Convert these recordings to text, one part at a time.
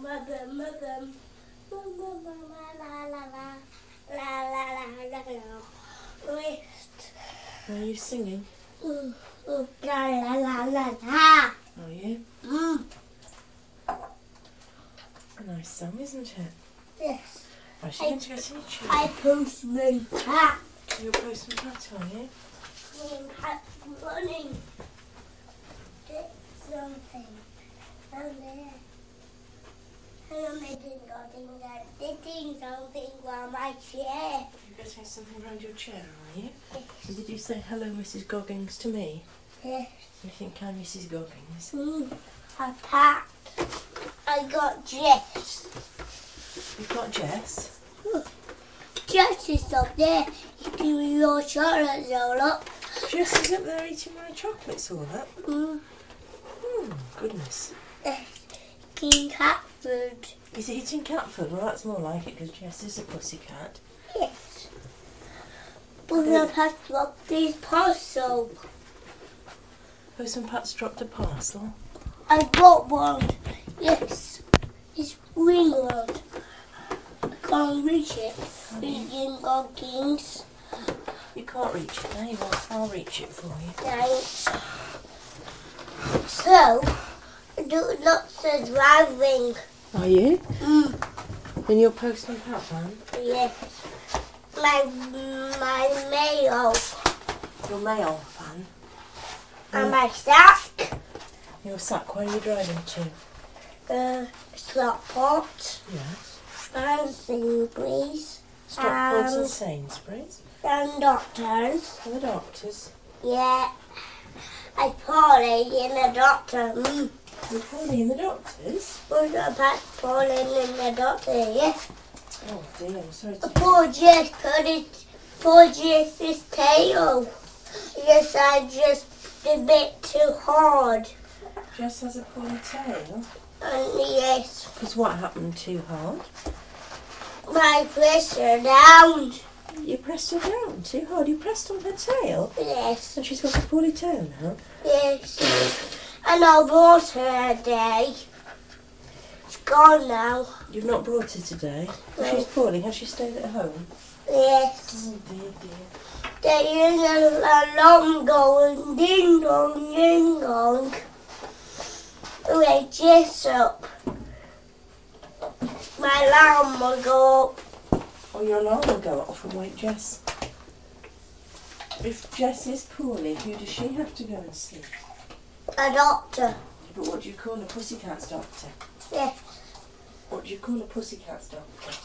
Wrist. Are you singing? La la la la la. Are you? A nice song, isn't it? Yes. Are you going to get any tune? I postman Pat. You're Postman Pat, are you? Postman Pat running. Get something. And there. I'm making something on my chair. You're getting something around your chair, are you? Yes. And did you say hello, Mrs. Goggins, to me? Yes. You think I'm Mrs. Goggins? I packed. I got Jess. You've got Jess? Jess is up there eating your chocolates all up. Jess is up there eating my chocolates all up? Goodness. Eating cat food. He's eating cat food? Well, that's more like it because Jess is a pussycat. Yes. But I packed up this parcel. Postman Pat's dropped a parcel. I bought one. Yes. It's green one. I can't reach it. Reading Goggins. You can't reach it now. Well, I'll reach it for you. Thanks. So, I do lots of driving. Are you? In your Postman Pat van? Yes. My mail. Your mail van? And my sack. Your sack, where are you driving to? Stockport. Yes. And Sainsbury's. Stockport and Sainsbury's? And doctors. And the doctors? Yeah. I Polly in the doctor. You're Polly in the doctors? Was a pet Polly in the doctor, yes. Oh dear, I'm sorry to... Poor Jess poor Jess's tail. Yes, I just a bit too hard. Jess has a poorly tail? And yes, Because what happened too hard? my pressure down. You pressed her down too hard. You pressed on her tail? Yes, And she's got a poorly tail now? yes. And I brought her a day. It's gone now. You've not brought her today? No. She's poorly. Has she stayed at home? Yes. Oh dear, dear. There is an alarm going ding dong, ding dong. Wake Jess up. My alarm will go up. Oh, your alarm will go off and wake Jess. If Jess is poorly, who does she have to go and see? A doctor. But what do you call a pussycat's doctor? Yes. What do you call a pussycat's doctor?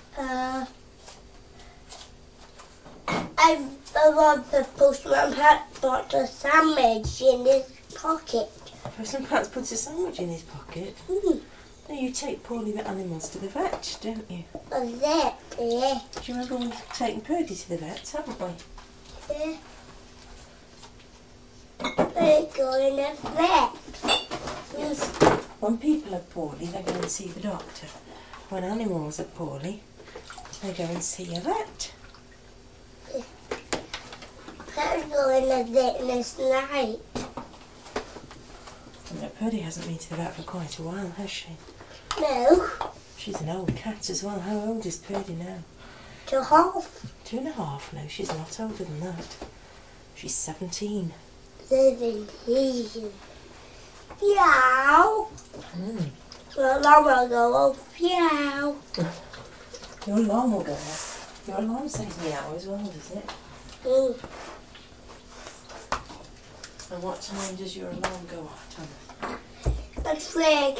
I want the postman Pat put a sandwich in his pocket. Postman Pat puts a sandwich in his pocket. No, you take poorly animals to the vet, don't you? A vet, yeah. Do you remember we've taken Purdy to the vet, haven't we? Yeah. We're going to vet. Yes. When people are poorly, they go and see the doctor. When animals are poorly, they go and see a vet. We're going to vet this night. No, Purdy hasn't been to the vet for quite a while, has she? No. She's an old cat as well. How old is Purdy now? 2.5. 2.5? No, she's not older than that. She's 17. 17. Meow. The alarm will go off. Meow. Your alarm will go off. Your alarm says meow as well, does it? And what time does your alarm go off, Thomas? It's 3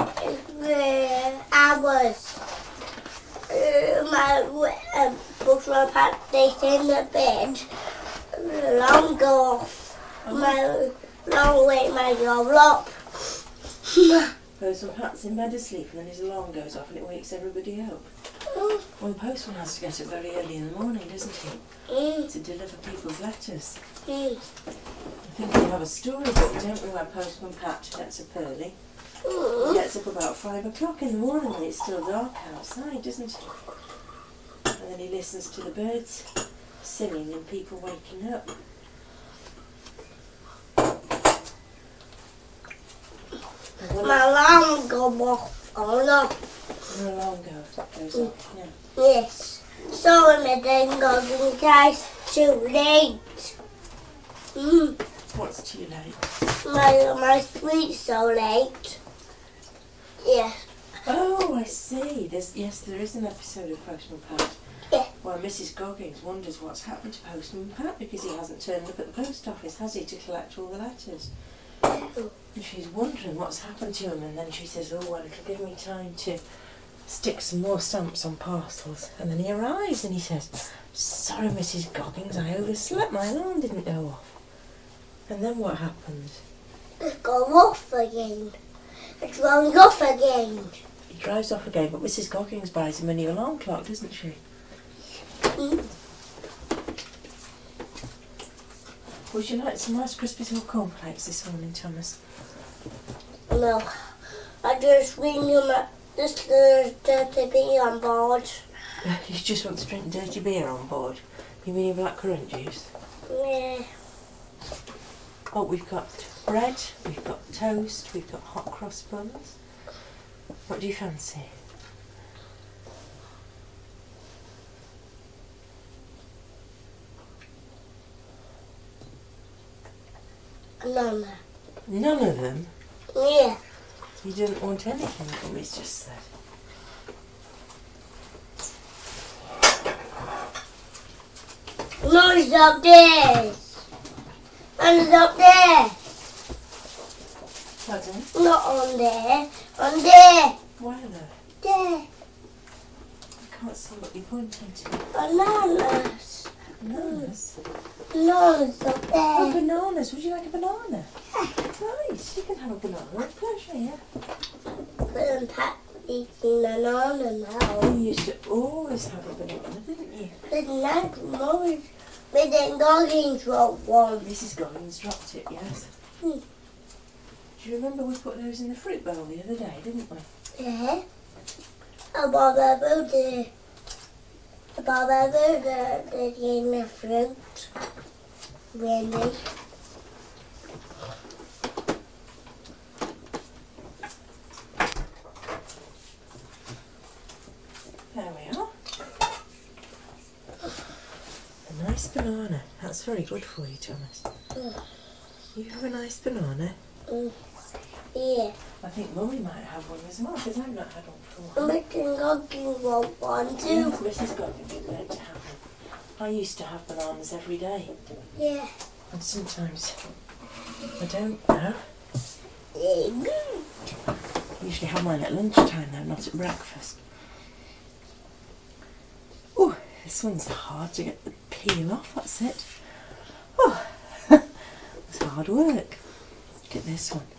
hours. My postman Pat stays in the bed. The alarm go off. My alarm wake my job up. Postman Pat's in bed asleep and then his alarm goes off and it wakes everybody up. Well, the postman has to get up very early in the morning, doesn't he? To deliver people's letters. I think we have a storybook, don't we, where Postman Pat gets up early. He gets up about 5 o'clock in the morning when it's still dark outside, doesn't he? And then he listens to the birds singing and people waking up. My alarm go off Oh no. An alarm goes off, yeah. Yes. Sorry, my then Goggins, guys. Too late. What's too late? My sweet's so late. Yeah. Oh, I see. There is an episode of Postman Pat. Yeah. Well, Mrs. Goggins wonders what's happened to Postman Pat because he hasn't turned up at the post office, has he, to collect all the letters? And she's wondering what's happened to him, and then she says, oh, well, it'll give me time to stick some more stamps on parcels. And then he arrives and he says, sorry, Mrs. Goggins, I overslept. My alarm didn't go off. And then what happens? It's gone off again. It's going off again. He drives off again, but Mrs. Goggins buys him a new alarm clock, doesn't she? Would you like some Rice Krispies or cornflakes this morning, Thomas? No. I just ring him at this dirty beer on board. You just want to drink dirty beer on board? You mean your blackcurrant juice? Yeah. Oh, we've got bread, we've got toast, we've got hot cross buns. What do you fancy? None. None of them? Yeah. You didn't want anything, Mummy's just said. No, it's up there. And it's up there. Pardon? Not on there. On there. Where though? There. I can't see what you're pointing to. Bananas. Bananas? Bananas up Oh, there. bananas. Would you like a banana? Nice. You can have a banana with pleasure, yeah. Couldn't pack eating banana now. You used to always have a banana, didn't you? But not more. But then Goggins wrote one. Mrs. Goggins dropped it, yes. Hmm. Do you remember we put those in the fruit bowl the other day, didn't we? Yeah. About that burger. About that burger that gave me fruit. Randy. There we are. A nice banana. That's very good for you, Thomas. You have a nice banana. Yeah. I think Mummy might have one as well, because I've not had one for a while. But then Goggins wrote one too. Mrs. Goggins is meant to have one. I used to have bananas every day, Yeah. and sometimes I don't now. I usually have mine at lunchtime though, not at breakfast. Oh, this one's hard to get the peel off, that's it. Oh, it's hard work. Look at this one.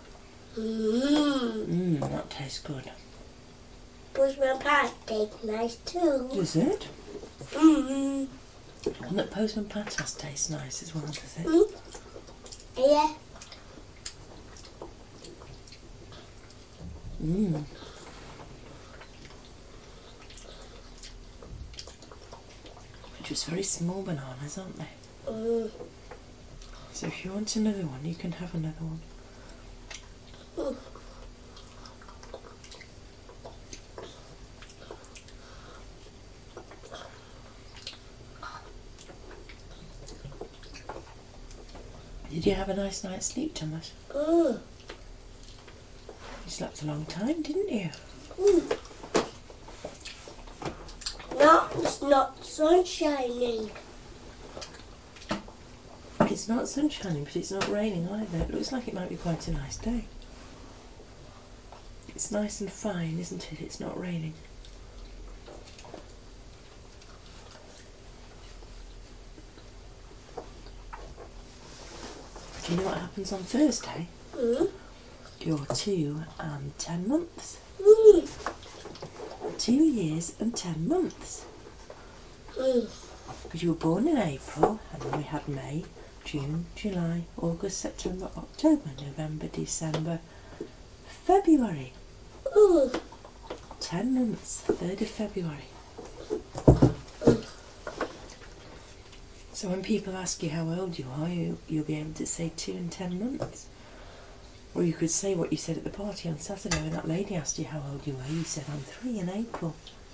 That tastes good. Postman Pat tastes nice too. Does it? Mm-hmm. One that Postman Pat has tastes nice as well, does it? Yeah. Just very small bananas, aren't they? Mm. So if you want another one, you can have another one. Did you have a nice night's sleep, Thomas? You slept a long time, didn't you? No, it's not sun shining. It's not sun shining, but it's not raining either. It looks like it might be quite a nice day. It's nice and fine, isn't it? It's not raining. Do you know what happens on Thursday? You're 2 and 10 months. 2 years and 10 months. Because you were born in April, and then we had May, June, July, August, September, October, November, December, February. 10 months, 3rd of February. So when people ask you how old you are, you'll be able to say 2 and 10 months. Or you could say what you said at the party on Saturday when that lady asked you how old you were. You said, I'm 3 in April.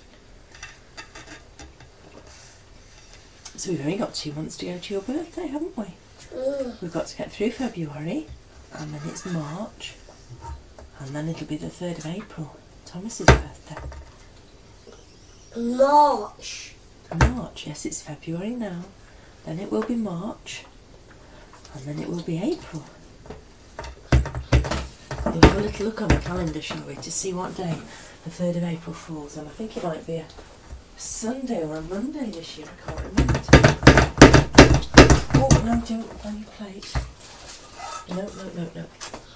So we've only got 2 months to go to your birthday, haven't we? We've got to get through February, and then it's March, and then it'll be the 3rd of April, Thomas's birthday. March. March, yes, it's February now. Then it will be March, and then it will be April. We'll have a little look on the calendar, shall we, to see what day the 3rd of April falls on. I think it might be a Sunday or a Monday this year, I can't remember. Oh, no, don't on your plate. No.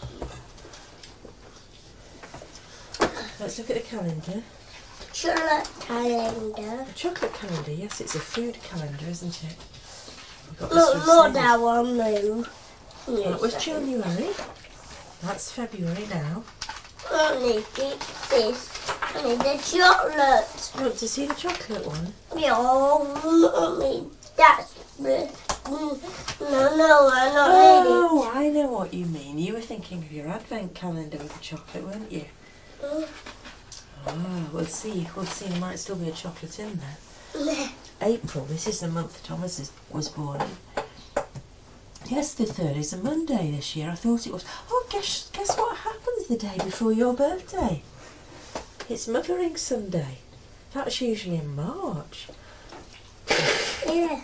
Let's look at the calendar. Chocolate calendar. A chocolate calendar, yes, it's a food calendar, isn't it? Not that one, no. That was January. That's February now. I need this. I need the chocolate. You want to see the chocolate one? Yeah, Mommy, that's the... No, I'm not ready. Oh, I know what you mean. You were thinking of your advent calendar with the chocolate, weren't you? Oh, we'll see. There might still be a chocolate in there. April, this is the month Thomas was born in. Yes, the 3rd is a Monday this year. I thought it was... Oh, guess what happens the day before your birthday? It's Mothering Sunday. That's usually in March. Yeah.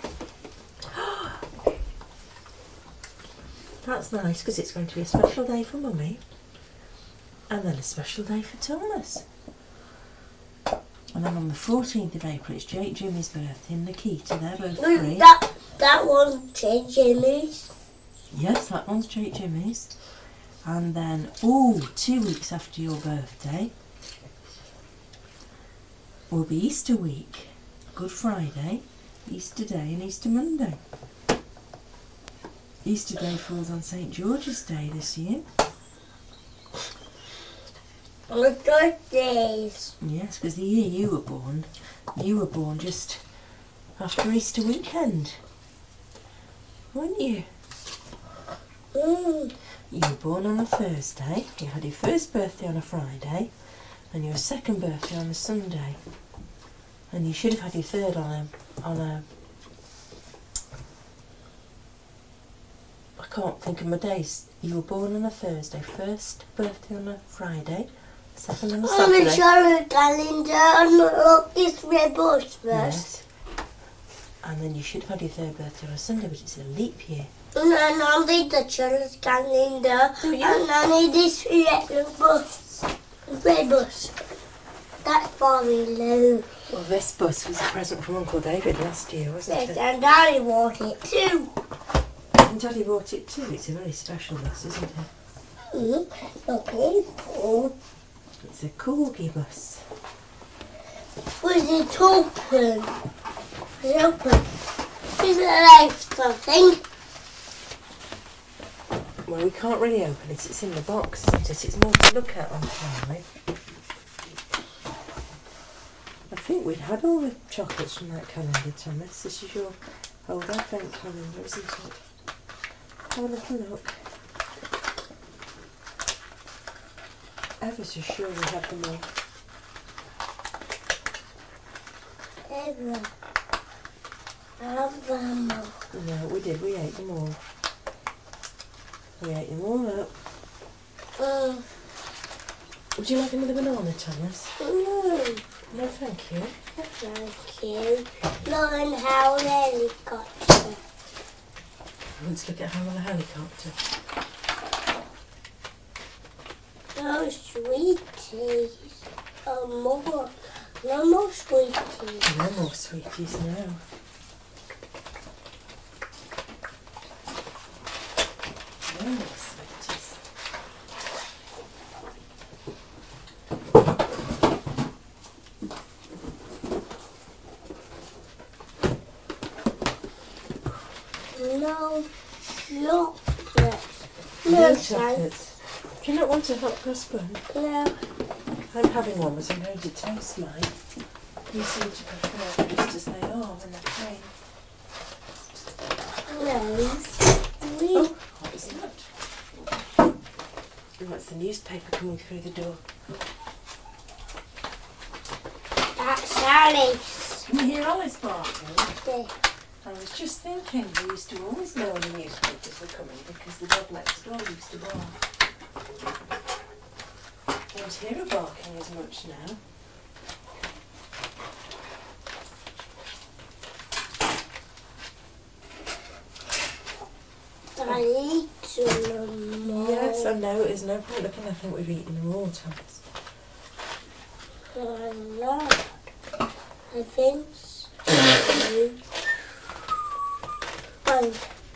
That's nice, because it's going to be a special day for Mummy. And then a special day for Thomas. And then on the 14th of April, it's Jake Jimmy's birthday and Nikita. They're both free. That one's Jake Jimmy's. Yes, that one's Jake Jimmy's. And then, 2 weeks after your birthday will be Easter week. Good Friday, Easter Day and Easter Monday. Easter Day falls on St. George's Day this year. On the birthdays. Yes, because the year you were born just after Easter weekend, weren't you? You were born on a Thursday, you had your first birthday on a Friday, and your second birthday on a Sunday. And you should have had your third on a I can't think of my days. You were born on a Thursday, first birthday on a Friday, second on a Saturday. On the chocolate calendar, and look, this red bus first. Yes. And then you should have had your third birthday on a Sunday, but it's a leap year. And then I need the chocolate calendar, and I need this red bus. Red bus. That's very low. Well, this bus was a present from Uncle David last year, wasn't Yes, it? and Daddy bought it too. And Daddy bought it too. It's a very special bus, isn't it? Okay, cool. It's a Corgi bus. Was it open? It's open. Is it like something? Well, we can't really open it. It's in the box, isn't it? It's more to look at on family. I think we'd had all the chocolates from that calendar, Thomas. This is your old advent calendar, isn't it? Have a little look. Ever so sure we have them all. Ever. Have them all. No, we did. We ate them all. We ate them all up. Would you like another banana, Thomas? No, thank you. Thank you. Learn how helicopter. Let's look at how on a helicopter. No sweeties. More. No more sweeties. No more sweeties now. No more sweeties. No chocolate. No chocolates. Do you not want a hot cross bun? No. I'm having one, but I'm going to toast mine. You seem to prefer them just as they are when they're plain. No. Oh, what was that? And that's the newspaper coming through the door. That's Alice. Can you hear Alice barking? Yeah. I was just thinking, we used to always know when the newspapers were coming because the dog next door used to bark. I don't hear her barking as much now. I eat them all. Yes, I know. There's no point looking. I think we've eaten them all, Thomas. I'm not. I think so. I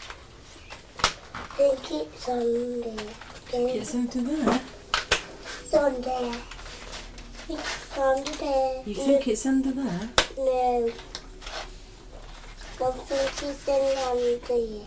think it's under. It's under there. It's under. It's under there. You think it's under there? No. I think it's under there.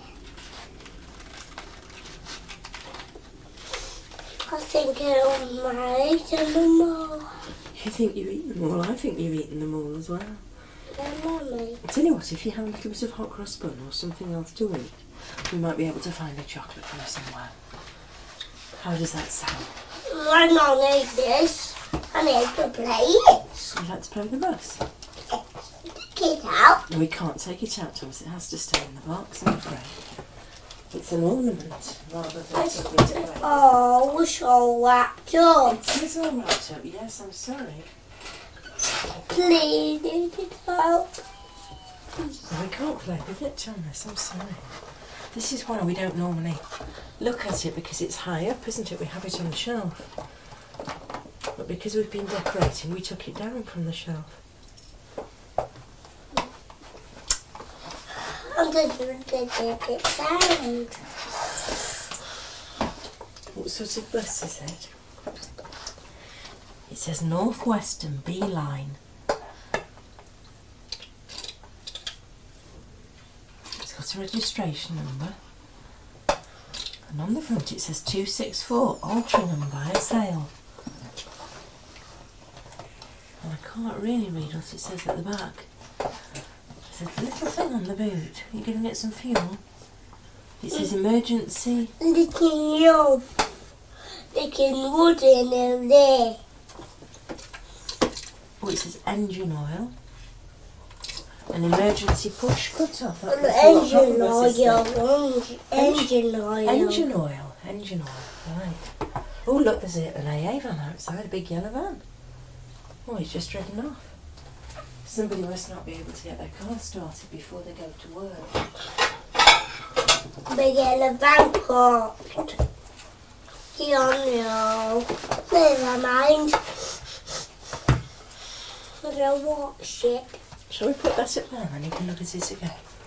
I think I've eaten them all. You think you've eaten them all? I think you've eaten them all as well. Yeah, Mummy. I tell you what, if you have a little bit of hot cross bun or something else to eat, we might be able to find a chocolate from somewhere. How does that sound? I don't need this. I need to play it. Would you like to play with the bus? Take it out. We can't take it out, Thomas. It has to stay in the box, I'm afraid. It's an ornament rather than something to play. Oh, we're so wrapped up. It is all wrapped up, yes, I'm sorry. Please take it out. We can't play with it, Thomas, I'm sorry. This is why we don't normally look at it, because it's high up, isn't it? We have it on the shelf. But because we've been decorating, we took it down from the shelf. I'm going to take it down. What sort of bus is it? It says Northwestern B Line. It's got a registration number. And on the front it says 264 Altrincham by sale. And I can't really read what it says at the back. There's a little thing on the boot. You're going to get some fuel. It says emergency. Licking wood in there. Oh, it says engine oil. An emergency push cutoff. Engine oil. Engine oil. Engine oil. Engine oil. Right. Oh, look, there's an AA van outside, a big yellow van. Oh, he's just driven off. Somebody must not be able to get their car started before they go to work. Big yellow van parked. No. Never mind. I don't watch it. Shall we put that up there and you can look at it again?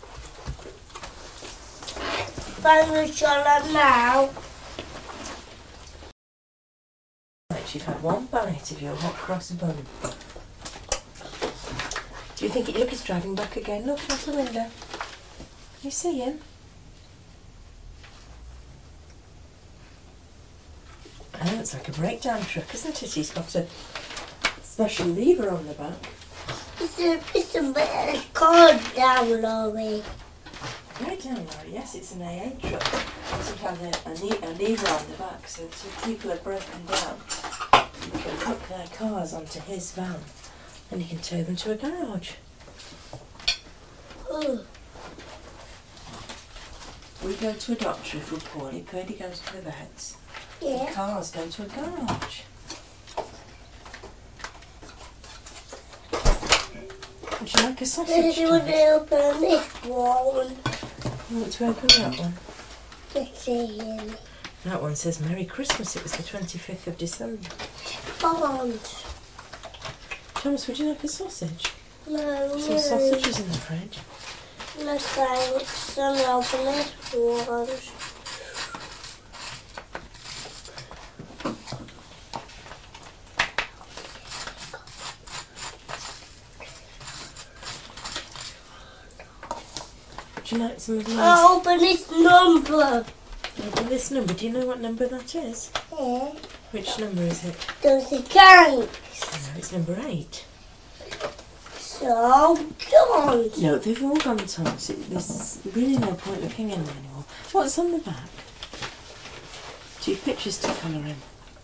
Find the shot now. Right, you've had one bite of your hot cross bun. Do you think look, it's driving back again? Look out the window. You see him? Oh, it's like a breakdown truck, isn't it? He's got a special lever on the back. It's a bit of card down lorry. Right down there, yes, it's an AA truck. It's got a lever on the back, so if people are broken down, you can hook their cars onto his van and you can tow them to a garage. Oh. We go to a doctor if we're poorly, Purdy goes to the vets, Yeah. the cars go to a garage. Would you like a sausage? You want to open this one? You want to open that one? Let's see him. That one says Merry Christmas, it was the 25th of December. Bond. Thomas, would you like a sausage? No, Some sausages in the fridge. No thanks. I'm open this one. Would you like some of these? I'll open this number. Open this number. Do you know what number that is? Yeah. Which number is it? There's a gang. No, it's number 8. So gone. No, they've all gone, Thomas. There's really no point looking in them anymore. What's on the back? 2 pictures to colour in.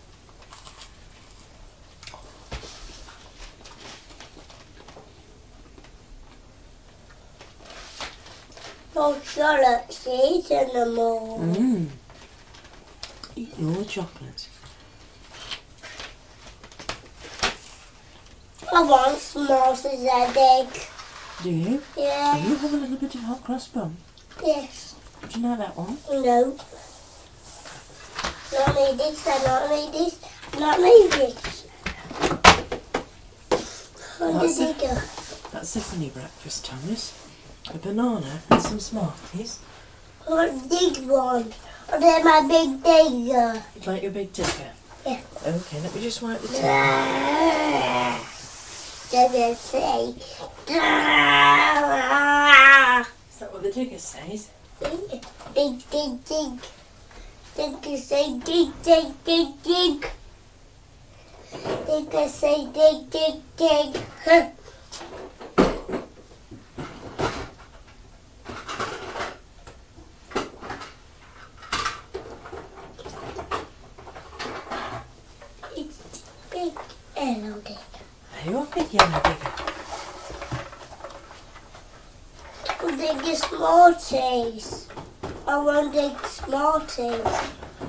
Oh, Charlotte's eating them all. Eating all the chocolates. I want Smarty's headache. Do you? Yeah. Do you have a little bit of hot cross bun? Yes. Do you know that one? No. Not need this, I not need this, not need this. Where did it go? That's a funny breakfast, Thomas. A banana and some Smarties. What big one? Oh, they're my big digger. Like your big ticker? Yeah. Okay, let me just wipe the ticker. Does it say? Is that what the digger says? Dig, dig, dig. Digger say dig, dig, dig, dig. Digger say dig, dig, dig. Huh. It's big yellow digger. Are you a big yellow digger? Dig Smarties. I want dig Smarties.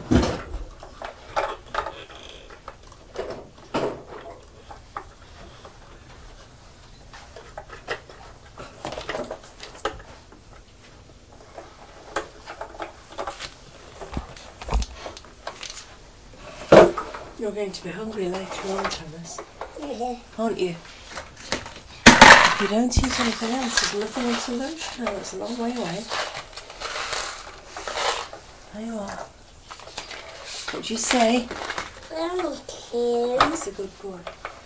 You're going to be hungry later on, Thomas, Yeah. aren't you? If you don't eat anything else, there's nothing until lunchtime. It's a long way away. There you are. What'd you say? Thank you. That's a good boy.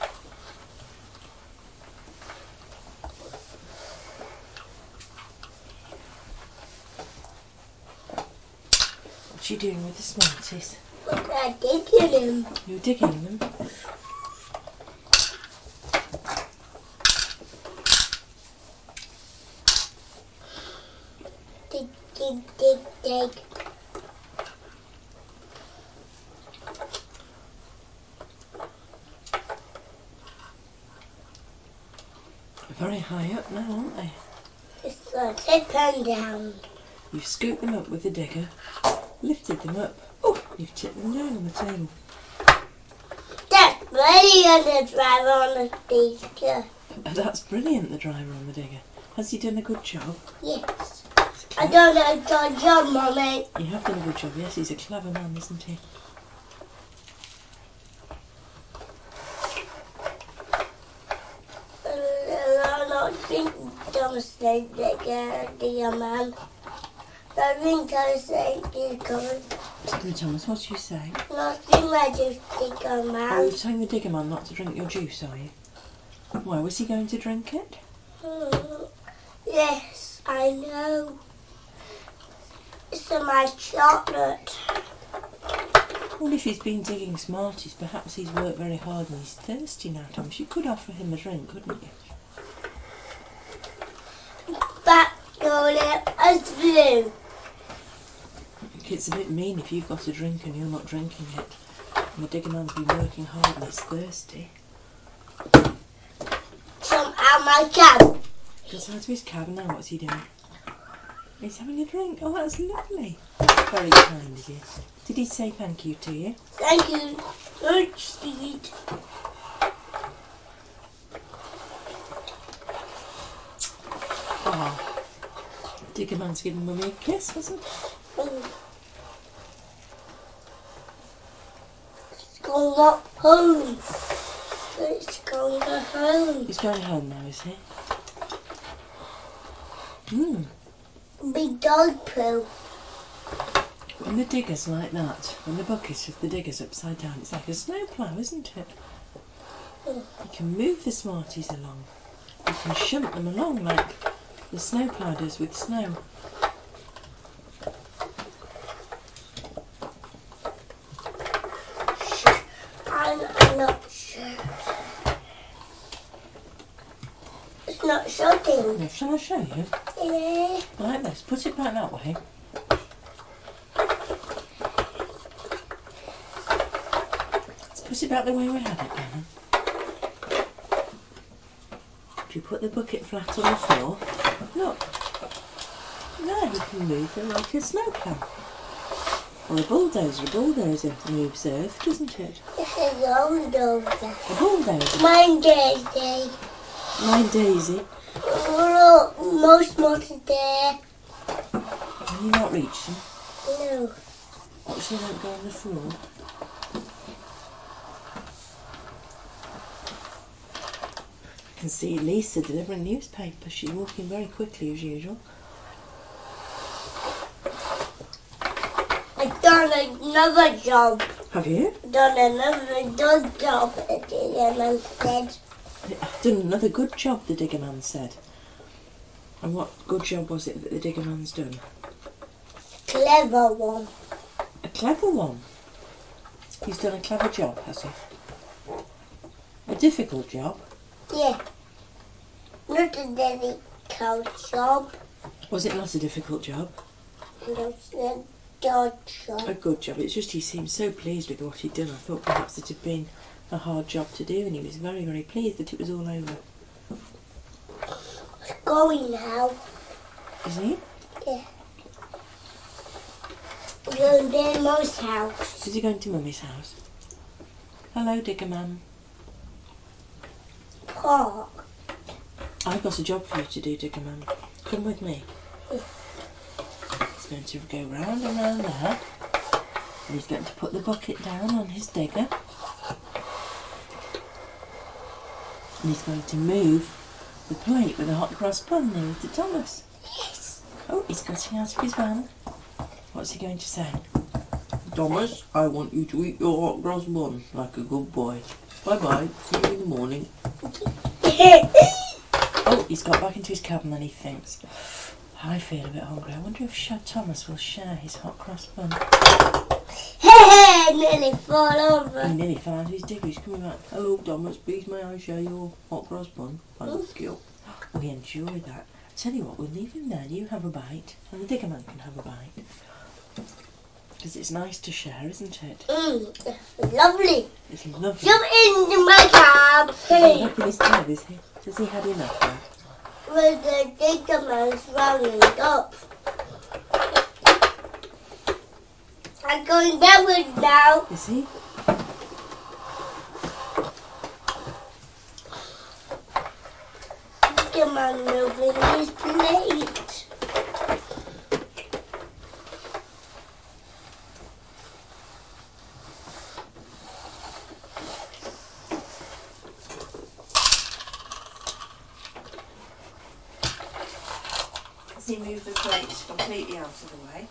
What are you doing with the Smarties? Look, I digging him. You're digging them. Dig, dig, dig, dig. Very high up now, aren't they? It's a tip and down. You've scooped them up with the digger, lifted them up. Oh, you've tipped them down on the table. That's brilliant, the driver on the digger. That's brilliant, the driver on the digger. Has he done a good job? Yes. I don't know good job, Mummy. You have done a good job, yes. He's a clever man, isn't he? I'm not drinking Thomas digger, man. I think I say digger. Thomas, what are you saying? Not drink my juice, digger, Oh, man. you're telling the digger man not to drink your juice, are you? Why, was he going to drink it? Yes, I know. It's my chocolate. Well, if he's been digging Smarties, perhaps he's worked very hard and he's thirsty now, Thomas. You could offer him a drink, couldn't you? Back going up as blue. It's a bit mean if you've got a drink and you're not drinking it. And the digger man's been working hard and he's thirsty. Some out my cab. Goes out to his cab and now what's he doing? He's having a drink. Oh, that's lovely. That's very kind of you. Did he say thank you to you? Thank you. Good sweet. Oh, digger man's giving Mummy a kiss, wasn't it? It's going up home. It's going to home. He's going home now, is he? Big dog poo. When the digger's like that, when the bucket of the digger's upside down, it's like a snowplough, isn't it? You can move the Smarties along. You can shunt them along like the snowplough does with snow. I'm not sure. It's not shutting. Now, shall I show you? Yeah. Like this. Put it back that way. Was it back the way we had it, Anna? If you put the bucket flat on the floor, look, there you can move it like a snowplow. Well, a bulldozer moves earth, doesn't it? It's a bulldozer. A bulldozer? Mine Daisy. Mine Daisy. Look, most there. Can you not reach them? No. What, so they don't go on the floor? I can see Lisa delivering newspapers. She's walking very quickly as usual. I've done another job. Have you? Done another good job at the man said. I've done another good job, the digger man said. And what good job was it that the digger man's done? Clever one. A clever one? He's done a clever job, has he? A difficult job? Yeah. Not a difficult job. Was it not a difficult job? Not a good job. A good job. It's just he seemed so pleased with what he'd done. I thought perhaps it had been a hard job to do, and he was very, very pleased that it was all over. It's going now. Is he? Yeah. We're going to Mum's house. Is he going to Mummy's house? Hello, digger man. Park. I've got a job for you to do, digger man. Come with me. He's going to go round and round there. And he's going to put the bucket down on his digger. And he's going to move the plate with a hot cross bun near to Thomas. Yes. Oh, he's getting out of his van. What's he going to say? Thomas, I want you to eat your hot cross bun like a good boy. Bye-bye. See you in the morning. Oh, he's got back into his cab and then he thinks, I feel a bit hungry. I wonder if Thomas will share his hot cross bun. Nearly fall over. He nearly fell out of his digger. He's coming back. Hello, Thomas. Please may I share your hot cross bun? Thank you. We enjoy that. Tell you what, we'll leave him there. You have a bite, and the digger man can have a bite. Because it's nice to share, isn't it? Lovely. It's lovely. Jump into my cab. He's up in his cab, is he? Does he have enough now? With the digger man's running up. I'm going backwards now. Is he? Digger man moving his plate. Has he moved the plate completely out of the way?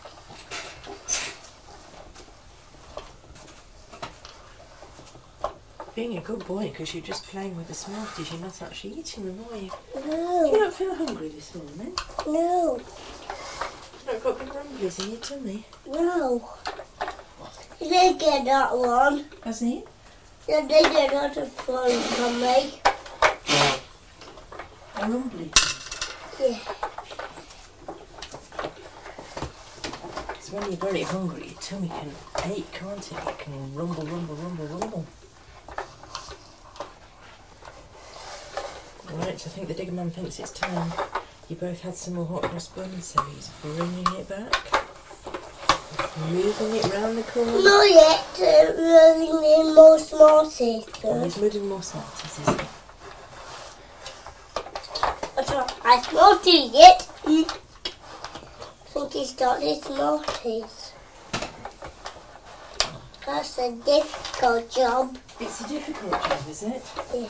Being a good boy, because you're just playing with the Smarties, you're not actually eating them, are you? No. You don't feel hungry this morning? No. You don't got big rumblies in your tummy? No. You didn't get that one. Has he? You did a lot of fun for me. A rumbly? Yeah. Because when you're very hungry, your tummy can ache, can't it? It can rumble, rumble, rumble, rumble. Right, so I think the digger man thinks it's time. You both had some more hot cross buns, so he's bringing it back. Moving it round the corner. Not yet. Moving in more Smarties. Oh, he's moving more Smarties, is he? I Smarties yet. I think he started Smarties. That's a difficult job. It's a difficult job, is it? Yeah.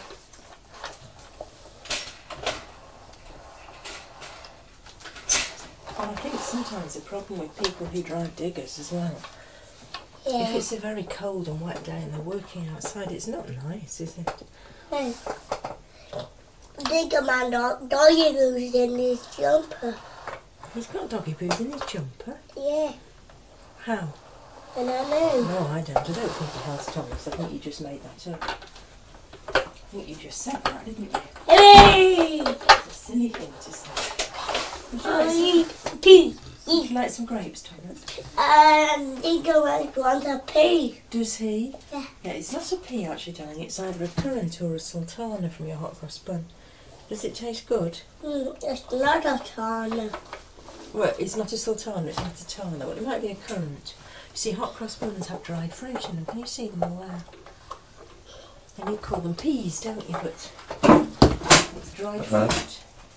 Well, I think sometimes the problem with people who drive diggers as well, Yeah. if it's a very cold and wet day and they're working outside, it's not nice, is it? No. Digger man got doggy goose in his jumper. He's got doggy poos in his jumper. Yeah. How? And I know. No, I don't. I don't think he has, Thomas. I think you just made that up. I think you just said that, didn't you? Hey! It's a silly thing to say. I need pee. Would you like some grapes, Thomas? Digger wants a pea. Does he? Yeah. Yeah, it's not a pea actually, darling. It's either a currant or a sultana from your hot cross bun. Does it taste good? It's not a tana. Well, it's not a sultana, it's not a tana. Well, it might be a currant. You see, hot cross buns have dried fruit in them. Can you see them all there? And you call them peas, don't you? But it's dried fruit.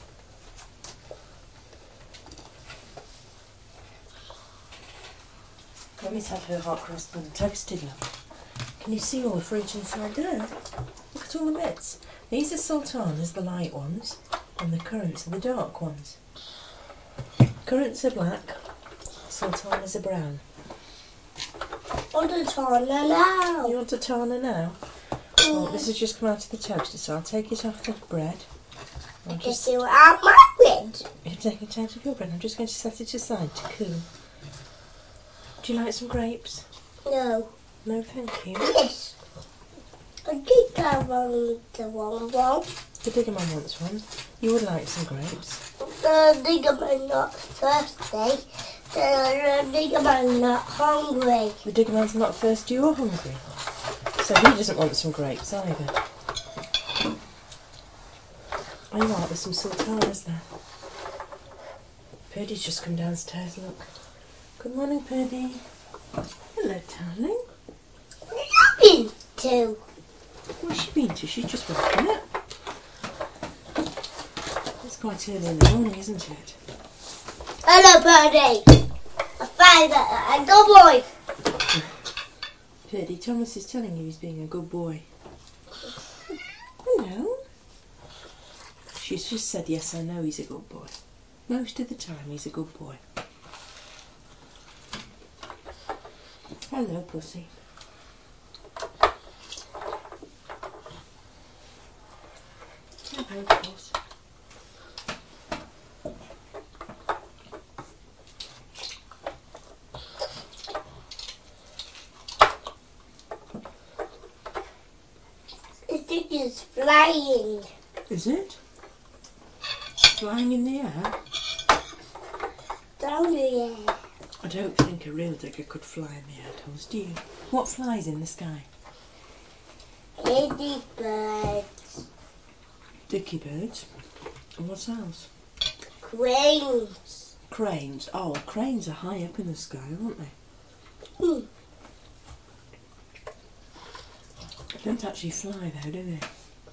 Mummy's had her hot cross bun toasted, love. Can you see all the fruit inside there? Look at all the bits. These are sultanas, the light ones, and the currants are the dark ones. Currants are black, sultanas are brown. Want a tana now? You want a tana now? Well, this has just come out of the toaster, so I'll take it off the bread. I'll Just do it out my bread. You take it out of your bread. I'm just going to set it aside to cool. Do you like some grapes? No. No, thank you. Yes. I think I want the one. The bigger man wants one. You would like some grapes. The bigger man not thirsty. The bigger man not hungry. The digger man's not thirsty or hungry, so he doesn't want some grapes either. Oh, you are, there's some sultanas there. Purdy's just come downstairs, look. Good morning, Purdy. Hello, darling. Where have you been to? Where's she been to? She's just woken up. It's quite early in the morning, isn't it? Hello, Birdie. I found that a good boy. Purdy, Thomas is telling you he's being a good boy. Hello. She's just said, yes, I know he's a good boy. Most of the time he's a good boy. Hello, Pussy. Hello, Puss. The thing is flying. Is it? Flying in the air? Down the air. I don't think a real digger could fly in the air, Thomas, do you? What flies in the sky? Ladybirds. Dicky birds. And what else? Cranes. Cranes. Oh, cranes are high up in the sky, aren't they? They don't actually fly though, do they?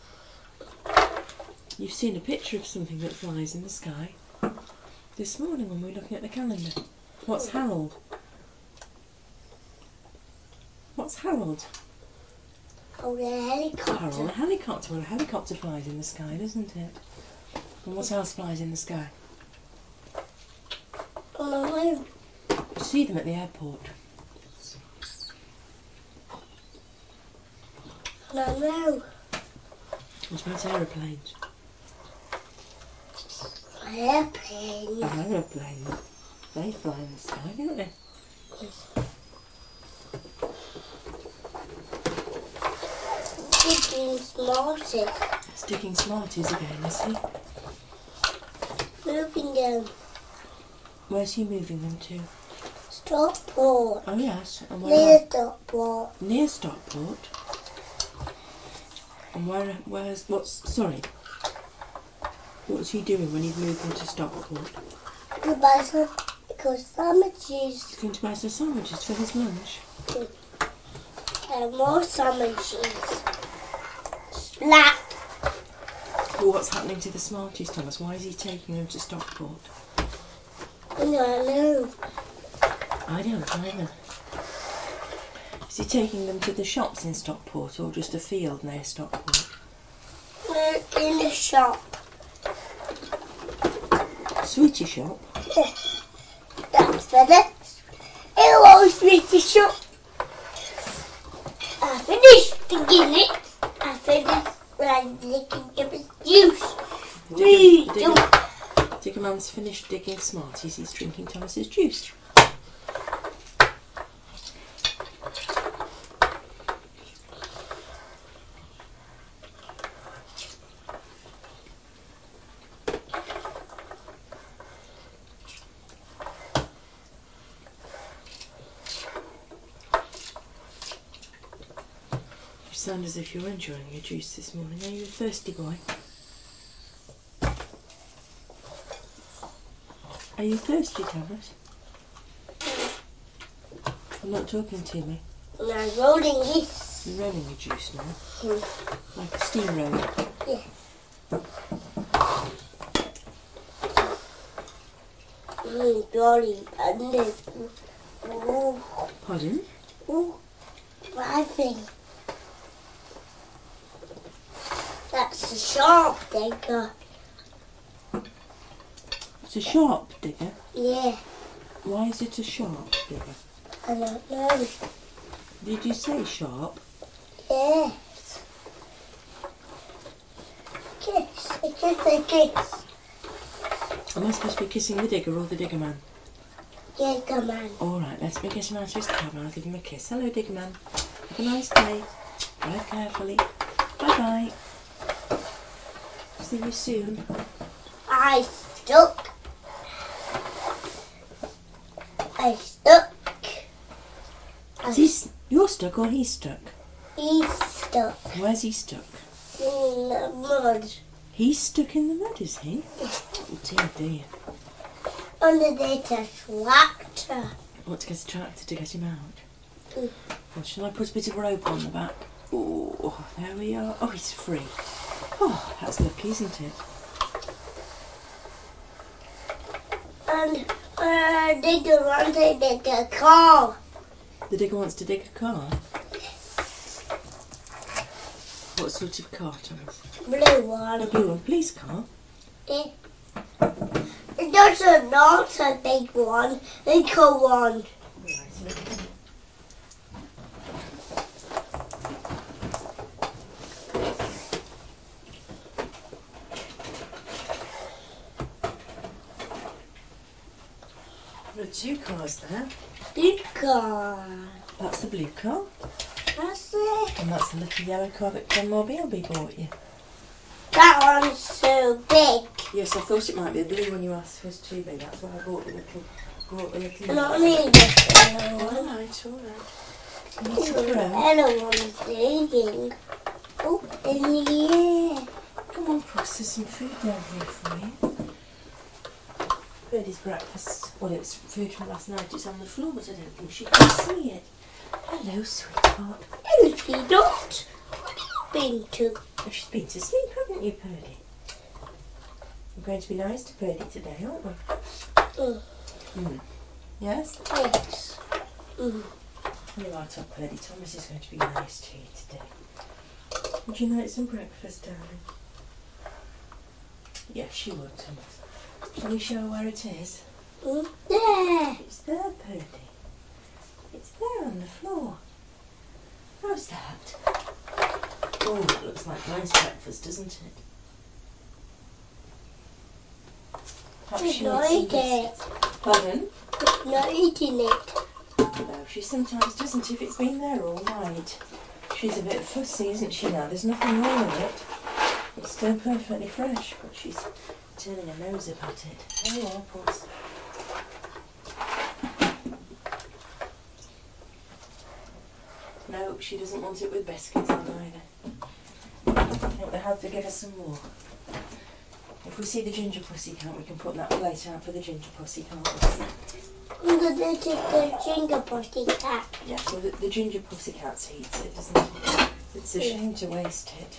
You've seen a picture of something that flies in the sky this morning when we were looking at the calendar. What's Harold? What's Harold? Oh, the helicopter. Harold, a helicopter. Well, a helicopter flies in the sky, doesn't it? And what else flies in the sky? Oh, You see them at the airport. no. What about aeroplanes? Airplane. Aeroplanes. They fly in the sky, don't they? Digging Smarties. Sticking Smarties again, is he? Moving them. Where's he moving them to? Stockport. Oh yes, and Near where? Stockport. Near Stockport. And where's, sorry. What was he doing when he moved into Stockport? To buy some sandwiches. He's going to buy some sandwiches for his lunch. And more sandwiches. Slap. Well, what's happening to the Smarties, Thomas? Why is he taking them to Stockport? No. I don't either. Is he taking them to the shops in Stockport or just a field near Stockport? We're in the shop. Sweetie shop? Yeah. That's better. Hello, sweetie shop. I finished digging it. I finished licking his juice. Digger Man's finished digging Smarties. He's drinking Thomas's juice. sound as if you're enjoying your juice this morning. Are you a thirsty boy? Are you thirsty, Thomas? You're not talking to me. And I'm rolling this. You're rolling your juice now. Like a steamroller. Yeah. Rolling under. Ooh. Pardon? Ooh. Driving. That's a sharp digger. It's a sharp digger? Yeah. Why is it a sharp digger? I don't know. Did you say sharp? Yes. Kiss. A kiss, a kiss. Am I supposed to be kissing the digger or the digger man? Yeah, come on. Alright, let's make him answer his camera. I'll give him a kiss. Hello, digger man. Have a nice day. Drive carefully. Bye-bye. See you soon. I stuck. I stuck. You're stuck or he's stuck? He's stuck Where's he stuck? in the mud. He's stuck in the mud, is he? Oh dear, dear. Under the tractor. Want to get a tractor to get him out? Mm. Well, shall I put a bit of rope on the back? Oh, there we are. Oh, he's free. Oh, that's lucky, isn't it? And digger wants to dig a car. The digger wants to dig a car. What sort of car, Thomas? Blue one. A blue one, police car. Yeah. That's not a big one. Little one. There are two cars there. Big car. That's the blue car. That's it. And that's the little yellow car that Grandma Beelby bought you. That one's so big. Yes, I thought it might be the blue one you asked was too big. That's why I bought the little Not me, this yellow one. Alright, alright. The yellow one is digging. Oh, in the air. Come on, Puss, there's some food down here for you. Birdie's breakfast. Well, it's food from last night. It's on the floor, but I don't think she can see it. Hello, sweetheart. Hello, Peanut. What have you been to? Oh, she's been to sleep, haven't you, Birdie? We're going to be nice to Birdie today, aren't we? Yes? Yes. You are top, Birdie. Thomas is going to be nice to you today. Would you like some breakfast, darling? Yes, she would, Thomas. Shall we show her where it is? There. It's there, Birdie. It's there on the floor. How's that? Oh, it looks like nice breakfast, doesn't it? Perhaps She's she not wants some eating it. biscuits. Pardon? She's not eating it. No, she sometimes doesn't if it's been there all night. She's a bit fussy, isn't she now? There's nothing wrong with it. It's still perfectly fresh, but she's turning her nose up at it. There you are, Puss. No, she doesn't want it with biscuits on either. I think we'll have to give her some more. If we see the ginger pussycat, we can put that plate out for the ginger pussy, can't we? I'm going to take the ginger pussycat. Yeah, well, the ginger pussycat eats it, doesn't it? It's a shame to waste it.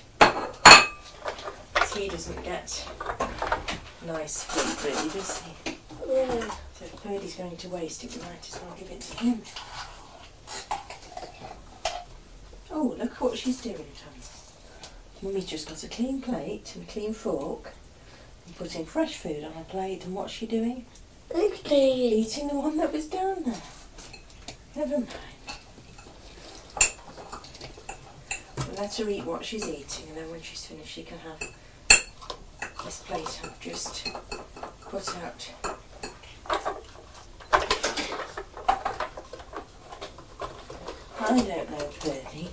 He doesn't get nice food, really, does he? Yeah. So if Birdie's going to waste it, we might as well give it to him. Oh, look what she's doing, Thomas. Mummy's just got a clean plate and a clean fork and putting fresh food on her plate, and what's she doing? Eating the one that was down there. Never mind. We'll let her eat what she's eating, and then when she's finished she can have this plate I've just put out. I don't know, Birdie.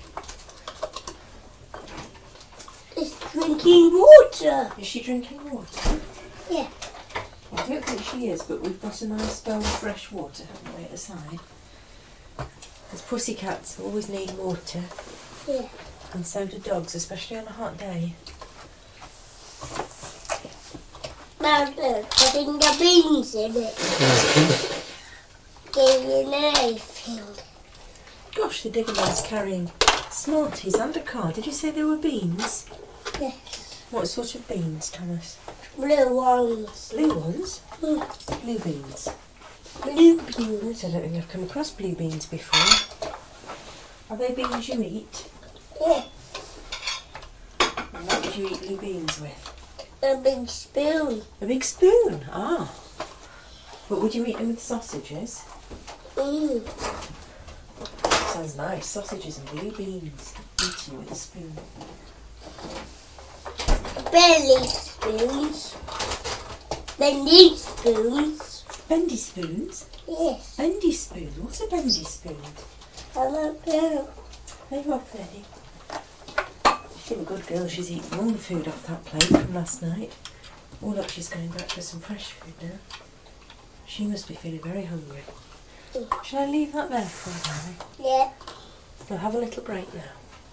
It's drinking water. Is she drinking water? Yeah. I don't think she is, but we've got a nice bowl of fresh water, haven't we, at the side? Because pussycats always need water. Yeah. And so do dogs, especially on a hot day. Now look, putting the beans in it. Getting anything. Gosh, the digger man's carrying Smarties and a car. Did you say there were beans? Yes. What sort of beans, Thomas? Blue ones. Blue ones? Mm. Blue beans. Blue beans. I don't think I've come across blue beans before. Are they beans you eat? Yeah. And what would you eat blue beans with? A big spoon. A big spoon? Ah. But would you eat them with sausages? Mm. Sounds nice. Sausages and blue beans. Eaten with a spoon. Belly spoons. Bendy spoons. Bendy spoons? Yes. Bendy spoons? What's a bendy spoon? I don't know. Hey, what, Betty? She's a good girl. She's eaten all the food off that plate from last night. Oh, look, she's going back for some fresh food now. She must be feeling very hungry. Shall I leave that there for her, darling? Yeah. We'll have a little break now.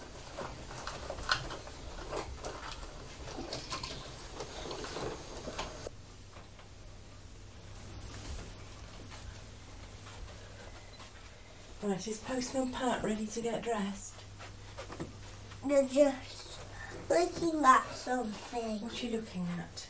Right, is Postman Pat ready to get dressed? They're just looking at something. What's she looking at?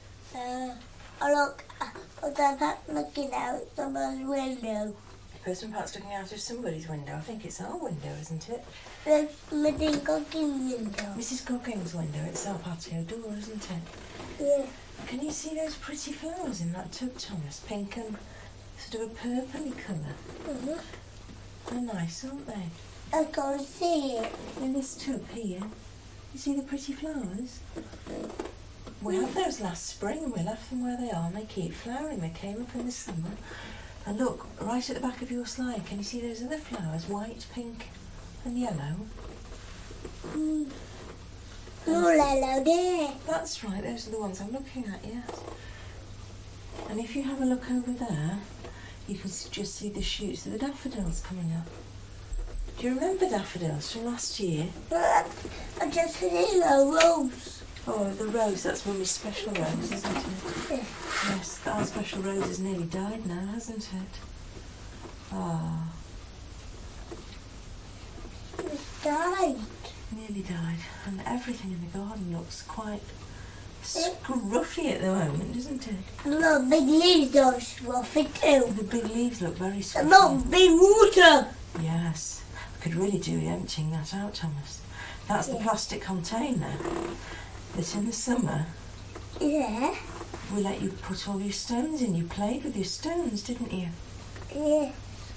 They're not looking out someone's window. Postman Pat's looking out of somebody's window. I think it's our window, isn't it? There's Mrs. Goggins' window. Mrs. Goggins' window. It's our patio door, isn't it? Yeah. Can you see those pretty flowers in that tub, Thomas? Pink and sort of a purpley colour. Mm-hmm. They're nice, aren't they? I can't see it. In this tub here, you see the pretty flowers? We had those last spring and we left them where they are and they keep flowering. They came up in the summer. And look, right at the back of your slide, can you see those other flowers? White, pink and yellow? Mm. Oh, hello there. That's right, those are the ones I'm looking at, yes. And if you have a look over there, you can just see the shoots of the daffodils coming up. Do you remember daffodils from last year? I just see a rose. Oh, the rose, that's Mummy's special rose, isn't it? Yeah. Yes, our special rose has nearly died now, hasn't it? Ah, It's died. nearly died. And everything in the garden looks quite scruffy at the moment, doesn't it? Look, big leaves are scruffy too. The big leaves look very scruffy. Look, big water. Yes, I could really do with emptying that out, Thomas. That's the plastic container that in the summer Yeah. we let you put all your stones in. You played with your stones, didn't you? Yeah.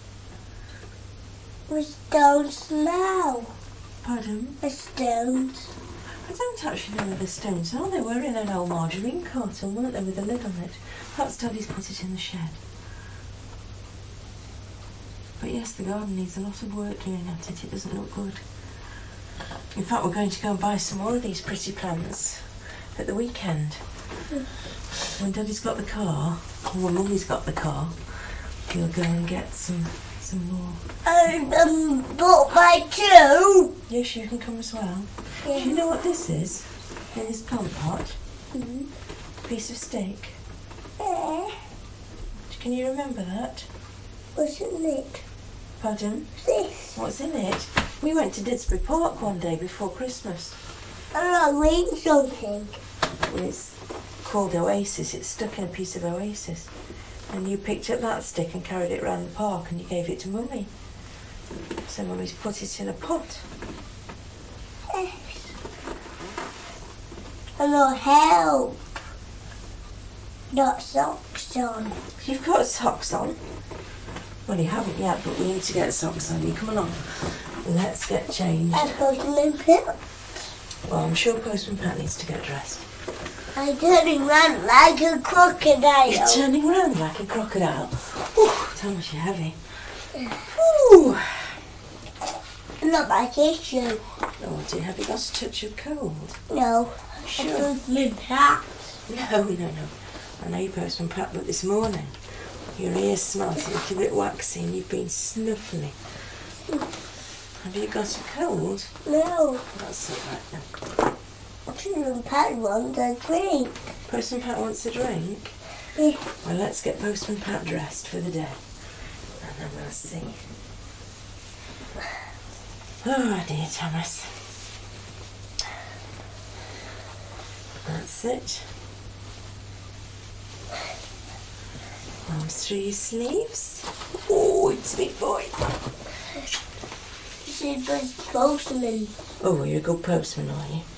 We stones now. Pardon? The stones. I don't actually know where the stones are. They were in an old margarine carton, weren't they, with a lid on it? Perhaps Daddy's put it in the shed. But yes, the garden needs a lot of work doing at it. It doesn't look good. In fact, we're going to go and buy some more of these pretty plants at the weekend. When Daddy's got the car, or when Mummy's got the car, we'll go and get some more. Bought by two. Yes, you can come as well. Yeah. Do you know what this is? In this plant pot? Mm-hmm. Piece of steak. Yeah. Can you remember that? What's in it? Pardon? This. What's in it? We went to Didsbury Park one day before Christmas. I'm reading something. It's called Oasis. It's stuck in a piece of Oasis. And you picked up that stick and carried it around the park and you gave it to Mummy. So Mummy's put it in a pot. Yes. And I'll help. Not socks on. You've got socks on. Well, you haven't yet, but we need to get socks on. You come along. Let's get changed. I've got my pill. Well, I'm sure Postman Pat needs to get dressed. I'm turning round like a crocodile. You're turning round like a crocodile. Whew, Thomas, you're heavy. Whew. Not my tissue. Oh dear, have you got a touch of cold? No. Sure. I took my hat. No. I know you Postman Pat, but this morning your ears smell a little bit waxy and you've been snuffling. Have you got a cold? No. That's all right then. Postman Pat wants a drink. Postman Pat wants a drink? Yeah. Well, let's get Postman Pat dressed for the day. And then we'll see. Oh dear, Thomas. That's it. Arms through your sleeves. Oh, it's a big boy. This is good postman. Oh, well, you're a good postman, are you?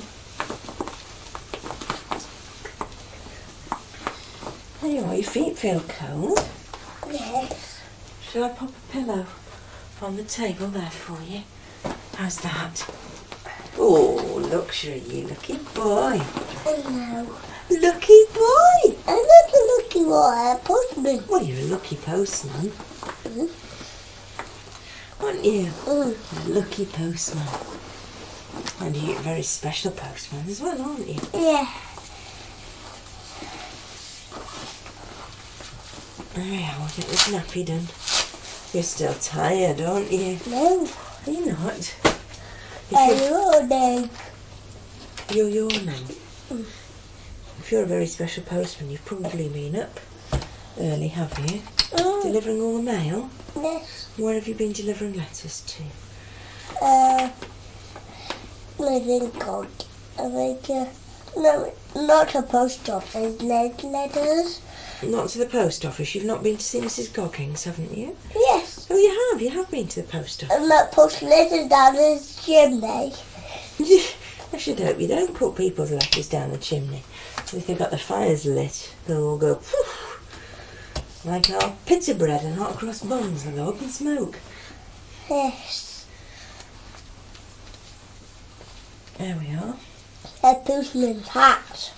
There you are, your feet feel cold. Yes. Shall I pop a pillow on the table there for you? How's that? Oh, luxury, you lucky boy. Hello. Lucky boy! I'm not a lucky boy, a postman. Well, you're a lucky postman. Aren't you? A lucky postman. And you're a very special postman as well, aren't you? Yeah. Oh yeah, we'll get this nappy done. You're still tired, aren't you? No. Are you not? I'm yawning. You're yawning. If you're a very special postman, you've probably been up early, have you? Delivering all the mail? Yes. Where have you been delivering letters to? Living God. I think, no, not a post office, letters. Not to the post office. You've not been to see Mrs. Goggins, haven't you? Yes. Oh, you have. You have been to the post office. I'm not posting letters down the chimney. I should hope you don't put people's letters down the chimney. If they've got the fires lit, they'll all go poof, like our pizza bread and hot cross buns. They'll go up in smoke. Yes. There we are. A postman's hat.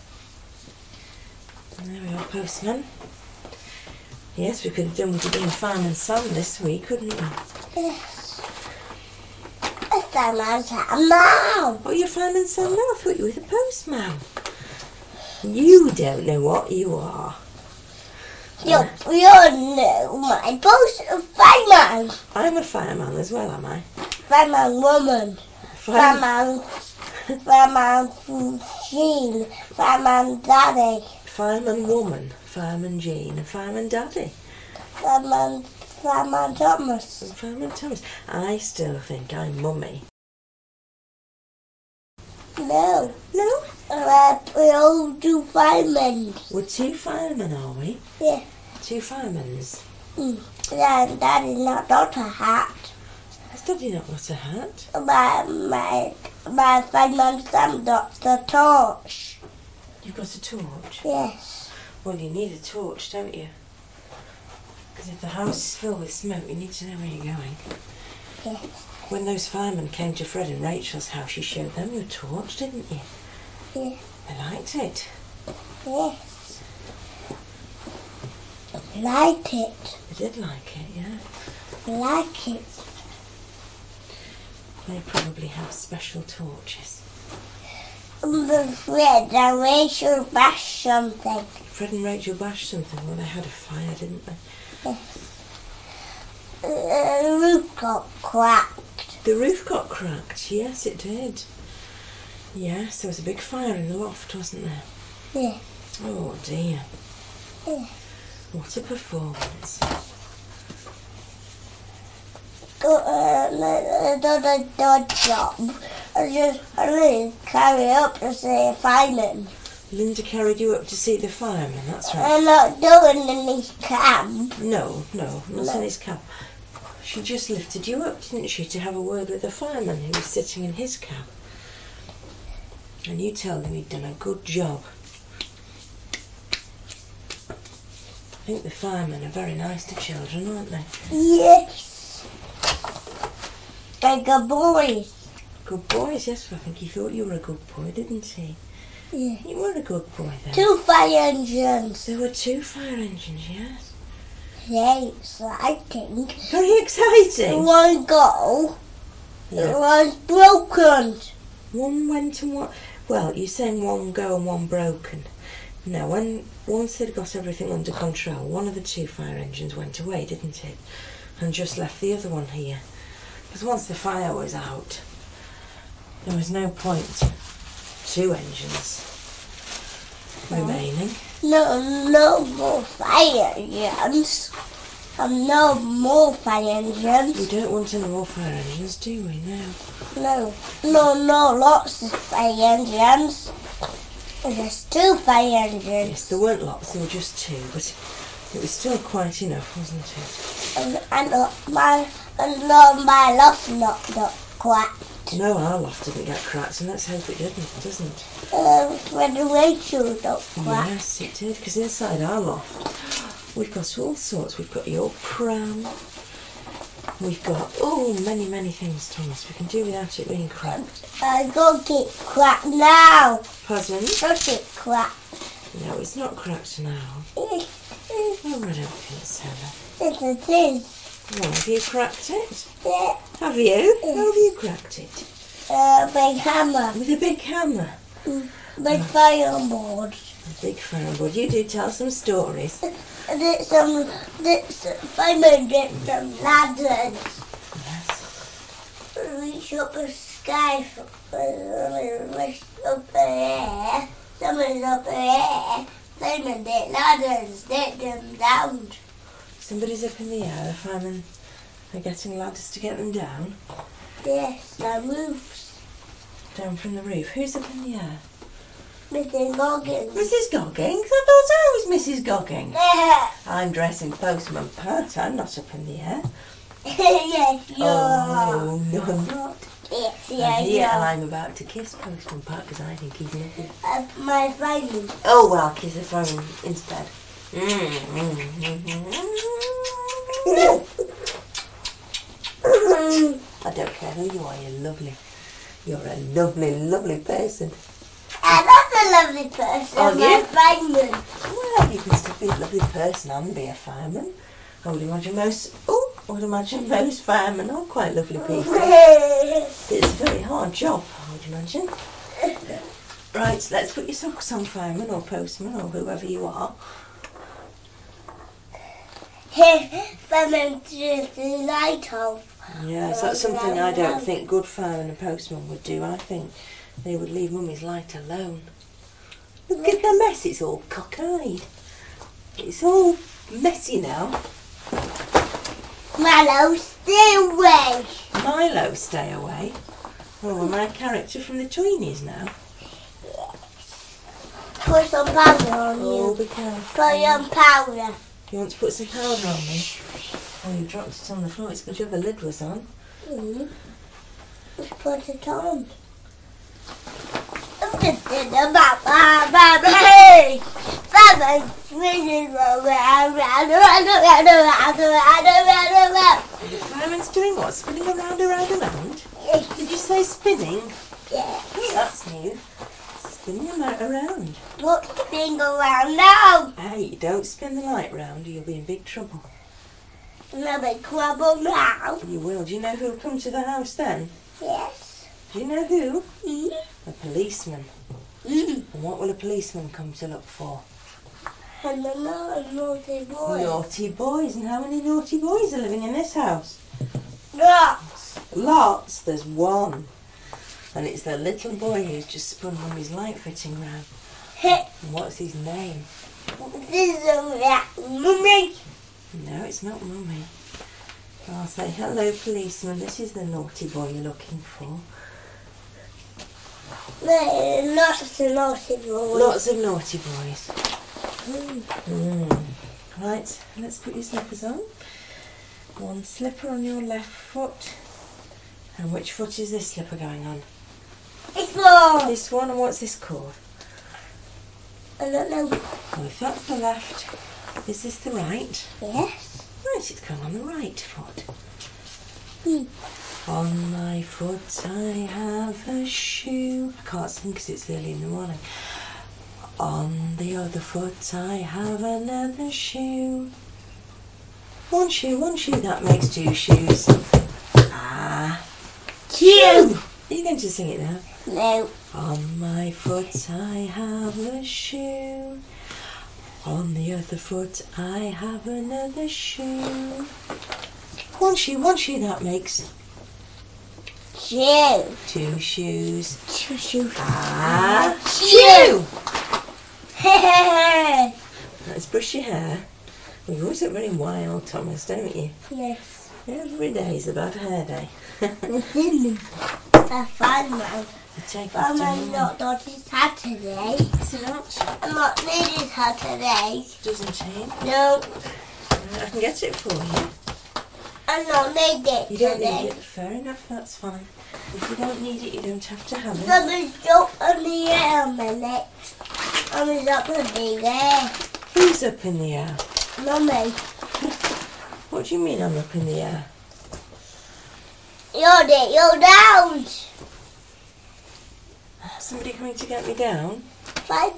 And there we are, postman. Yes, we could have done with being fireman's son this week, couldn't we? Yes. A fireman's hat now. Oh, you're fireman's son now? I thought you were the postman. You don't know what you are. You know my fireman. I'm a fireman as well, am I? Fireman woman. Fireman Jean. Fireman daddy. Fireman woman, fireman Jean, and fireman daddy. Fireman Thomas. And fireman Thomas. I still think I'm mummy. No. No? We all do firemen. We're two firemen, are we? Yeah. Two firemen's. Yeah, and daddy's not a hat. Has Daddy not got a hat? My fireman's son got the torch. You've got a torch? Yes. Well, you need a torch, don't you? Because if the house is filled with smoke, you need to know where you're going. Yes. When those firemen came to Fred and Rachel's house, you showed them your torch, didn't you? Yeah. They liked it. Yes. Like it. They did like it, yeah. Like it. They probably have special torches. Fred and Rachel bashed something. Fred and Rachel bashed something. Well, they had a fire, didn't they? The roof got cracked. The roof got cracked. Yes, it did. Yes, there was a big fire in the loft, wasn't there? Yeah. Oh, dear. Yeah. What a performance. Done a dog job. I didn't carry up to see a fireman. Linda carried you up to see the fireman, that's right. I'm not doing any camp. No, not in his cab. She just lifted you up, didn't she, to have a word with the fireman who was sitting in his cab. And you told him he'd done a good job. I think the firemen are very nice to children, aren't they? Yes. They're good boys. Good boys, yes. I think he thought you were a good boy, didn't he? Yeah. You were a good boy then. 2 fire engines. There were 2 fire engines, yes. Very exciting. Very exciting. One go. Yeah. It was broken. One went and one... Well, you're saying one go and one broken. No, once they'd got everything under control, one of the 2 fire engines went away, didn't it? And just left the other one here. Because once the fire was out, there was no point. 2 engines remaining. No more fire engines. No more fire engines. We don't want any more fire engines, do we? No. No, lots of fire engines. There's 2 fire engines. Yes, there weren't lots, there were just 2, but it was still quite enough, wasn't it? And my loft's not cracked. No, our loft didn't get cracked, and let's hope it doesn't. When the radiator got cracked. Yes, it did, because inside our loft, we've got all sorts. We've got your pram. We've got, many things, Thomas. We can do without it being cracked. I got it cracked now. Pardon? Got it cracked. No, it's not cracked now. It Oh, I don't think so. is. Oh, have you cracked it? Yeah. Have you? How have you cracked it? Big hammer. With a big hammer. Big fireboard. A big fireboard. You do tell some stories. There's some ladders. Yes. Reach up the sky, reach up the air. Someone's up the air. Firemen did ladders, get them down. Somebody's up in the air. The firemen are getting ladders to get them down. Yes, the roofs. Down from the roof. Who's up in the air? Mrs. Goggins. Mrs. Goggins? I thought I was Mrs. Goggins. Yeah. I'm dressing Postman Pat. I'm not up in the air. Yes, you are. Oh, no, I'm not. Yes, And you here are. I'm about to kiss Postman Pat because I think he's lovely. My friend. Oh, well, I'll kiss the phone instead. I don't care who you are, you're lovely. You're a lovely, lovely person. I'm not a lovely person. Are my you? fireman. Well, you can still be a lovely person and be a fireman. I would imagine most firemen are quite lovely people. It's a very hard job, I would imagine. Right, let's put your socks on, fireman or postman or whoever you are. Fireman turns the light off. Yes, that's something I don't think good firemen and postmen would do. I think they would leave Mummy's light alone. Look at the mess, it's all cockeyed. It's all messy now. Mallow, stay away. Milo, stay away. Oh, am I a character from the Tweenies now? Put some powder on Oh, you. be careful. Put some powder. You want to put some powder on me? Oh, you dropped it on the floor. It's because the lid was on. Just put it on. The fireman's doing what? Spinning around? Did you say spinning? Yeah. Oh, that's new. Spinning the light around. Put the thing around now. Hey, don't spin the light round or you'll be in big trouble. Another trouble now. You will. Do you know who'll come to the house then? Yes. Do you know who? Mm. A policeman. Mm. And what will a policeman come to look for? And another naughty boy. Naughty boys. And how many naughty boys are living in this house? Lots. Lots. There's one. And it's the little boy who's just spun Mummy's light fitting round. And what's his name? This is Mummy. No, it's not Mummy. I'll say, hello, policeman. This is the naughty boy you're looking for. Lots of naughty boys. Lots of naughty boys. Right, let's put your slippers on. One slipper on your left foot. And which foot is this slipper going on? It's more. This one, and what's this called? I don't know. Well, if that's the left, is this the right? Yes. Right, it's going on the right foot. Mm. On my foot I have a shoe. I can't sing because it's early in the morning. On the other foot I have another shoe. One shoe, that makes 2 shoes. Ah. Two. Are you going to sing it now? No. On my foot I have a shoe. On the other foot I have another shoe. One shoe, that makes shoe. 2 shoes. 2 shoes. Shoe! Let's brush your hair. You always look very wild, Thomas, don't you? Yes. Every day's about hair day. I found one. I'm not his hat today. Is it not? I'm not need his hat today. Doesn't he? No. I can get it for you. I'm not need it You don't today. need it. Fair enough, that's fine. If you don't need it, you don't have to have it. Someone's up on the air a minute. Someone's up on the air. Who's up in the air? Mummy. What do you mean I'm up in the air? You're down. Somebody coming to get me down? Fine.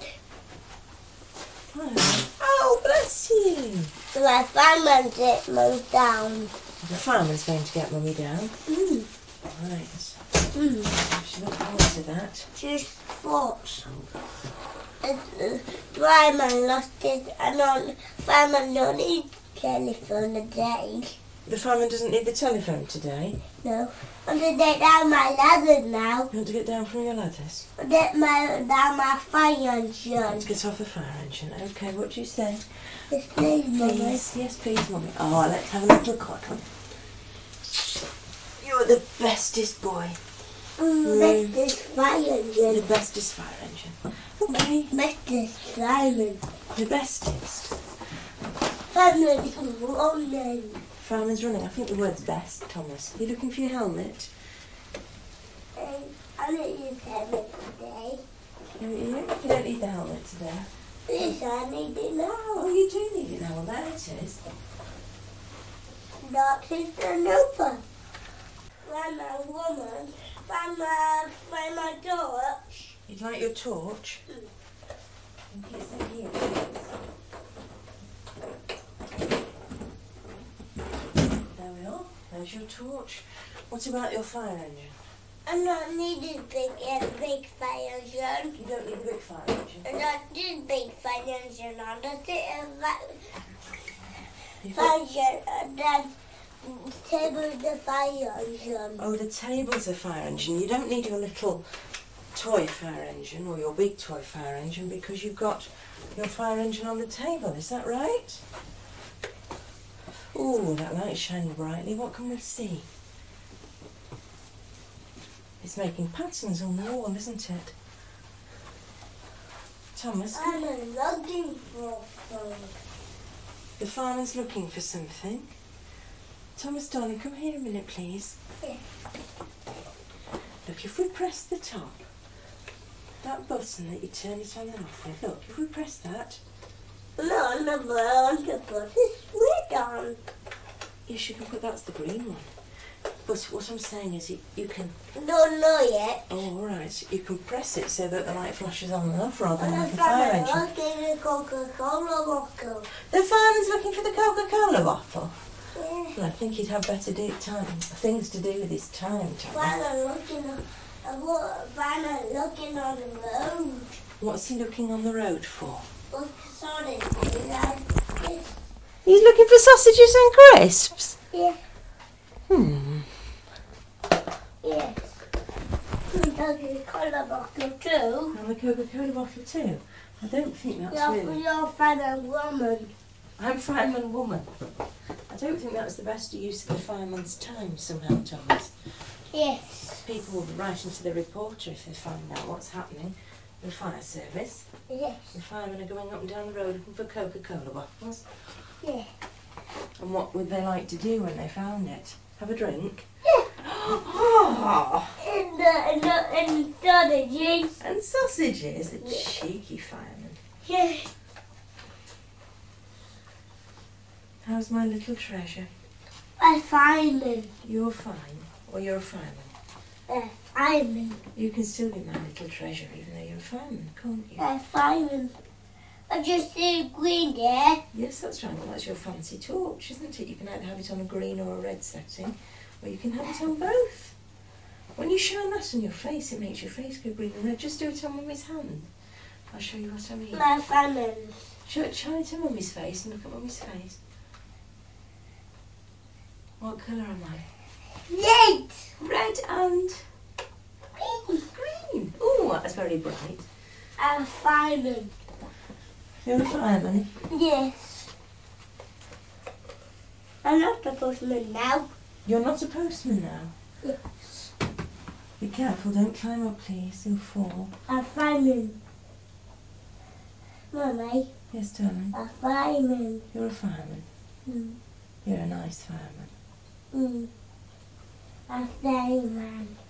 Oh, bless you. My fireman's it moved down. The fireman's going to get Mummy down. Right. She's looking forward to that. She's thoughts. Fireman lost his, fireman don't need telephone today. The fireman doesn't need the telephone today. No. I'm going to get down my ladder now. You want to get down from your ladders? Get down my fire engine. Let's get off the fire engine. Okay, what do you say? Yes, please, Mummy. Yes, please, Mummy. Oh, let's have a little cuddle. You're the bestest boy. Bestest fire The engine. bestest fire engine. Okay. Bestest fireman. The bestest. Fireman is running. Fireman's running. I think the word's best, Thomas. Are you looking for your helmet? I don't use helmet today. You don't need the helmet today. Yes, I need it now. Oh, you do need it now. Well, there it is. That is the number. Find my woman. Find my torch. You'd like your torch? I think it's in here. There we are. There's your torch. What about your fire engine? I don't need this big fire engine. You don't need a big fire engine. I don't need big fire engine. I just need You've a got- fire engine and then table the fire engine. Oh, the table's a fire engine. You don't need your little toy fire engine or your big toy fire engine because you've got your fire engine on the table. Is that right? Oh, that light's shining brightly. What can we see? It's making patterns on the wall, isn't it? Thomas, I'm looking for food. the fireman's looking for something. Thomas, darling, come here a minute, please. Yeah. Look, if we press the top, that button that you turn it on and off with, look, if we press that, No, I want to put this lid on. yes, you can put, that's the green one. But what I'm saying is you can, Don't know yet. oh, all right, you can press it so that the light flashes on and off rather And than I like a fire engine. found a Coca-Cola bottle. The fireman's looking for the Coca-Cola bottle. Yeah. Well, I think he'd have better things to do with his time, Thomas. Vanna looking on the road. What's he looking on the road for? Look, sorry. He's looking for sausages and crisps. Yeah. Yes. Coca-Cola bottle too. And the Coca-Cola bottle too. I don't think that's really... You're fireman woman. I'm fireman woman. I don't think that's the best use of the fireman's time somehow, Thomas. Yes. People will be writing to the reporter if they find out what's happening. The fire service. Yes. The firemen are going up and down the road looking for Coca-Cola bottles. Yeah. And what would they like to do when they found it? Have a drink? Yeah. Oh, And sausages. and sausages. The cheeky fireman. Yes. How's my little treasure? A fireman. You're fine. Or you're a fireman. A fireman. You can still be my little treasure even though you're a fireman, can't you? A fireman. I just see green there. Yes, that's right. Well, that's your fancy torch, isn't it? You can either have it on a green or a red setting, or you can have it on both. When you shine that on your face, it makes your face go green and red. Just do it on Mummy's hand. I'll show you what I mean. My fireman. Shine it on Mummy's face and look at Mummy's face. What colour am I? Red. Red and green. Oh, that's very bright. I'm a fireman. You're a fireman? Yes. I'm not a postman now. You're not a postman now? Yes. Be careful, don't climb up please, you'll fall. I'm a fireman. Mummy, Yes, darling? a fireman. You're a fireman? Mm. You're a nice fireman. A fireman.